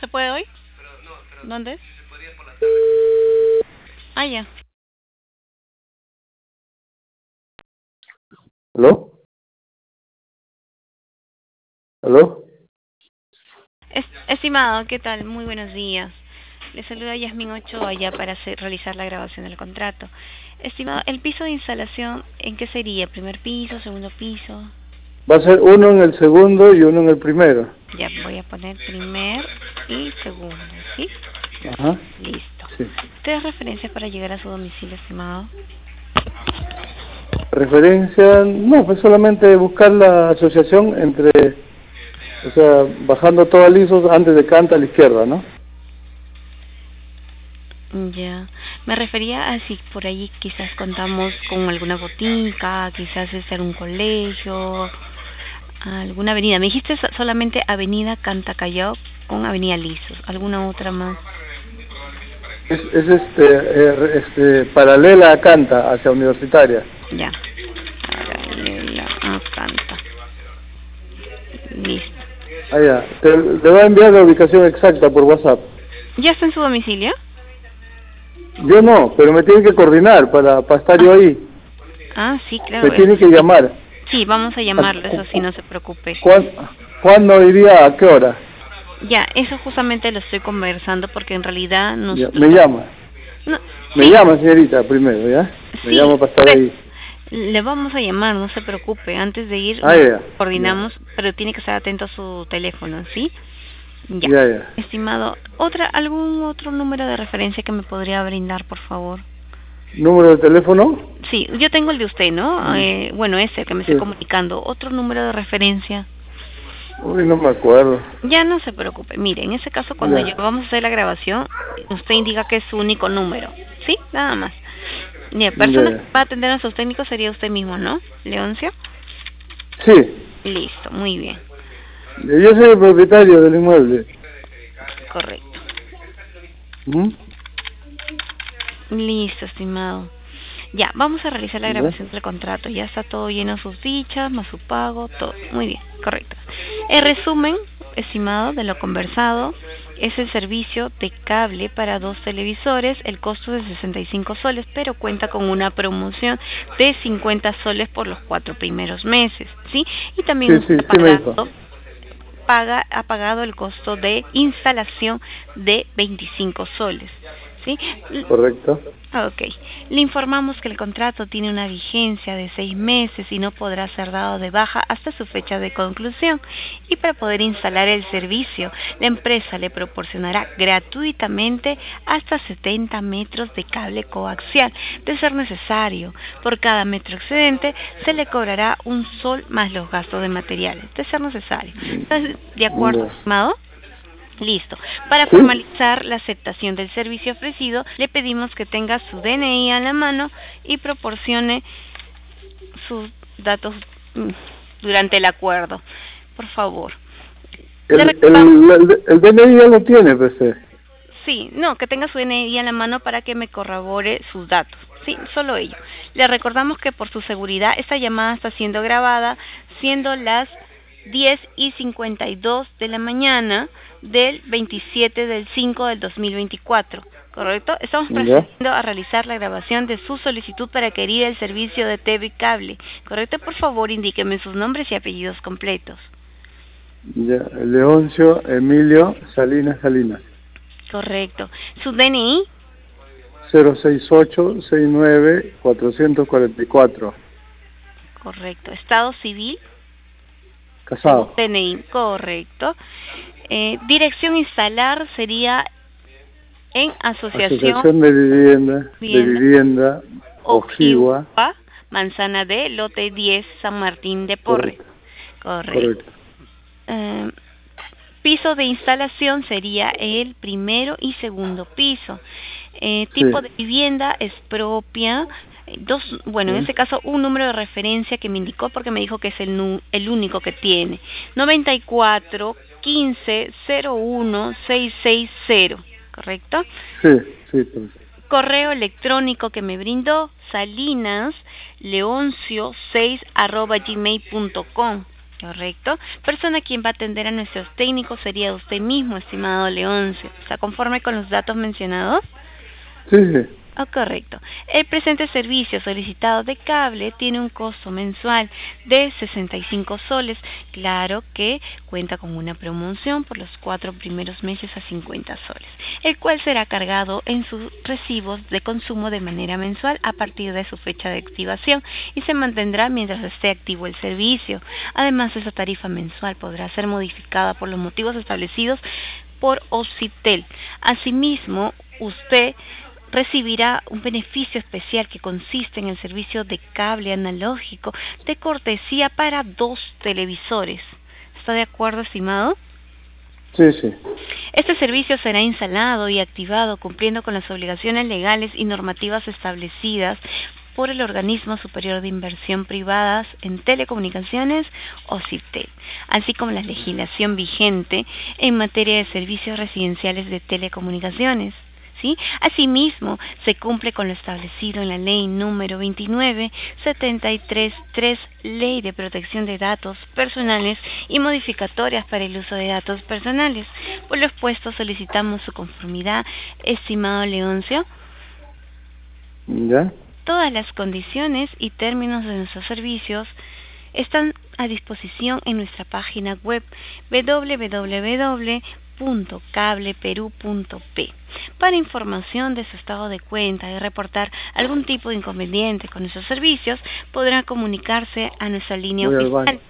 se puede hoy? ¿Dónde? Ah, ya. ¿Aló? ¿Aló? Estimado, ¿qué tal? Muy buenos días. Le saluda Yasmín Ochoa ya para realizar la grabación del contrato. Estimado, ¿el piso de instalación en qué sería? ¿Primer piso, segundo piso? Va a ser uno en el segundo y uno en el primero. Ya, voy a poner primer y segundo, ¿sí? Ajá. Listo. Sí. ¿Tres referencias para llegar a su domicilio, estimado? Referencia, no, pues solamente buscar la asociación entre, o sea, bajando todo al liso antes de Canta a la izquierda, ¿no? Ya, me refería a si por allí quizás contamos con alguna botica, quizás es un colegio, alguna avenida. Me dijiste solamente Avenida Cantacallao con Avenida Lizos, ¿alguna otra más? Es paralela a Canta, hacia Universitaria. Ya, paralela a Canta. Listo. Ah, ya. Te va a enviar la ubicación exacta por WhatsApp. ¿Ya está en su domicilio? Yo no, pero me tienen que coordinar para estar yo ahí. Ah, sí, claro. Me tienen que llamar. Sí, vamos a llamarlo, eso sí, no se preocupe. ¿Cuándo iría? ¿A qué hora? Ya, eso justamente lo estoy conversando porque en realidad nosotros... Me llama. No, me sí. llama, señorita, primero, ¿ya? Me llama para estar ahí. Le vamos a llamar, no se preocupe. Antes de ir, coordinamos, pero tiene que estar atento a su teléfono, ¿sí? Ya. Estimado, ¿algún otro número de referencia que me podría brindar, por favor? ¿Número de teléfono? Sí, yo tengo el de usted, ¿no? Bueno, ese que me estoy comunicando. ¿Otro número de referencia? Uy, no me acuerdo. Ya, no se preocupe. Mire, en ese caso, cuando vamos a hacer la grabación, usted indica que es su único número, ¿sí? Nada más. La persona que va a atender a sus técnicos sería usted mismo, ¿no, Leoncio? Sí. Listo, muy bien. Yo soy el propietario del inmueble. Correcto. Listo, estimado. Ya, vamos a realizar la grabación del contrato. Ya está todo lleno, sus fichas, más su pago, todo. Muy bien, correcto. El resumen, estimado, de lo conversado es el servicio de cable para 2 televisores. El costo es de 65 soles, pero cuenta con una promoción de 50 soles por los 4 primeros meses, ¿sí? Y también ha pagado el costo de instalación de 25 soles. ¿Sí? Correcto. Ok. Le informamos que el contrato tiene una vigencia de 6 meses y no podrá ser dado de baja hasta su fecha de conclusión. Y para poder instalar el servicio, la empresa le proporcionará gratuitamente hasta 70 metros de cable coaxial. De ser necesario, por cada metro excedente se le cobrará un sol más los gastos de materiales. De ser necesario. ¿Estás de acuerdo, estimado? Listo. Para formalizar la aceptación del servicio ofrecido, le pedimos que tenga su DNI a la mano y proporcione sus datos durante el acuerdo. Por favor. El DNI ya lo tiene, pues. Sí, no, que tenga su DNI a la mano para que me corrobore sus datos. Sí, solo ello. Le recordamos que por su seguridad esta llamada está siendo grabada, siendo las 10:52 de la mañana del 27 del 5 del 2024, ¿correcto? Estamos procediendo a realizar la grabación de su solicitud para adquirir el servicio de TV Cable, ¿correcto? Por favor, indíqueme sus nombres y apellidos completos. Ya, Leoncio Emilio Salinas. Correcto. ¿Su DNI? 068-69-444. Correcto. ¿Estado civil? Casado. DNI, correcto. Dirección instalar sería en Asociación de Vivienda Ojiwa, Manzana D, lote 10, San Martín de Porres. Correcto. Piso de instalación sería el primero y segundo piso. Tipo de vivienda es propia. En este caso un número de referencia que me indicó porque me dijo que es el único que tiene. 94 15 01 660, ¿correcto? Sí. Correo electrónico que me brindó, salinasleoncio6@gmail.com. Correcto. Persona quien va a atender a nuestros técnicos sería usted mismo, estimado Leoncio. ¿Está conforme con los datos mencionados? Sí, sí. Oh, correcto. El presente servicio solicitado de cable tiene un costo mensual de 65 soles. Claro que cuenta con una promoción por los 4 primeros meses a 50 soles, el cual será cargado en sus recibos de consumo de manera mensual a partir de su fecha de activación y se mantendrá mientras esté activo el servicio. Además, esa tarifa mensual podrá ser modificada por los motivos establecidos por Occitel. Asimismo, usted recibirá un beneficio especial que consiste en el servicio de cable analógico de cortesía para 2 televisores. ¿Está de acuerdo, estimado? Sí, sí. Este servicio será instalado y activado cumpliendo con las obligaciones legales y normativas establecidas por el Organismo Superior de Inversión Privadas en Telecomunicaciones, Occitel, así como la legislación vigente en materia de servicios residenciales de telecomunicaciones. ¿Sí? Asimismo, se cumple con lo establecido en la Ley número 29.73.3, Ley de Protección de Datos Personales y modificatorias para el uso de datos personales. Por lo expuesto, solicitamos su conformidad, estimado Leoncio. ¿Ya? Todas las condiciones y términos de nuestros servicios están a disposición en nuestra página web www.cableperu.p. Para información de su estado de cuenta y reportar algún tipo de inconveniente con nuestros servicios, podrán comunicarse a nuestra línea oficial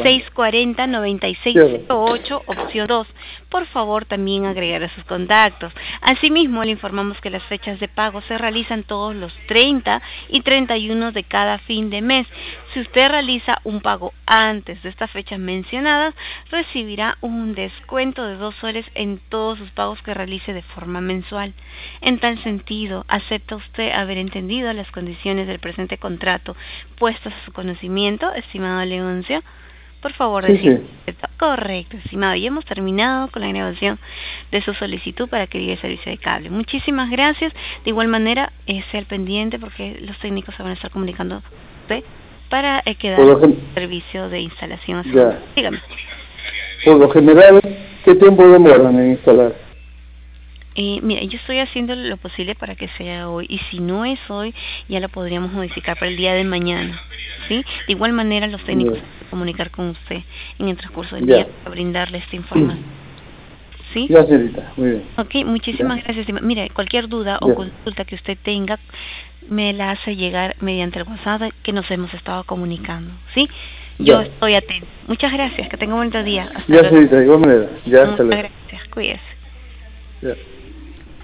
640-9608, opción 2. Por favor, también agregar a sus contactos. Asimismo, le informamos que las fechas de pago se realizan todos los 30 y 31 de cada fin de mes. Si usted realiza un pago antes de estas fechas mencionadas, recibirá un descuento de 2 soles en todos sus pagos que realice de forma mensual. En tal sentido, ¿acepta usted haber entendido las condiciones del presente contrato puestas a su conocimiento, estimado Leoncio? Por favor, decir. Sí. Correcto, estimado. Y hemos terminado con la grabación de su solicitud para adquirir el servicio de cable. Muchísimas gracias. De igual manera, sea al pendiente porque los técnicos se van a estar comunicando usted para quedar el servicio de instalación. Ya. Dígame. Por lo general, ¿qué tiempo demoran en instalar? Mira, yo estoy haciendo lo posible para que sea hoy, y si no es hoy, ya lo podríamos modificar para el día de mañana, ¿sí? De igual manera, los técnicos se van a comunicar con usted en el transcurso del día para brindarle esta información, ¿sí? Ya, señorita, muy bien. Ok, muchísimas gracias. Mire, cualquier duda o consulta que usted tenga, me la hace llegar mediante el WhatsApp que nos hemos estado comunicando, ¿sí? Yo estoy atento. Muchas gracias, que tenga un buen día. Hasta luego. Señorita, de igual manera. Ya, hasta luego. Muchas gracias, cuídese. Ya.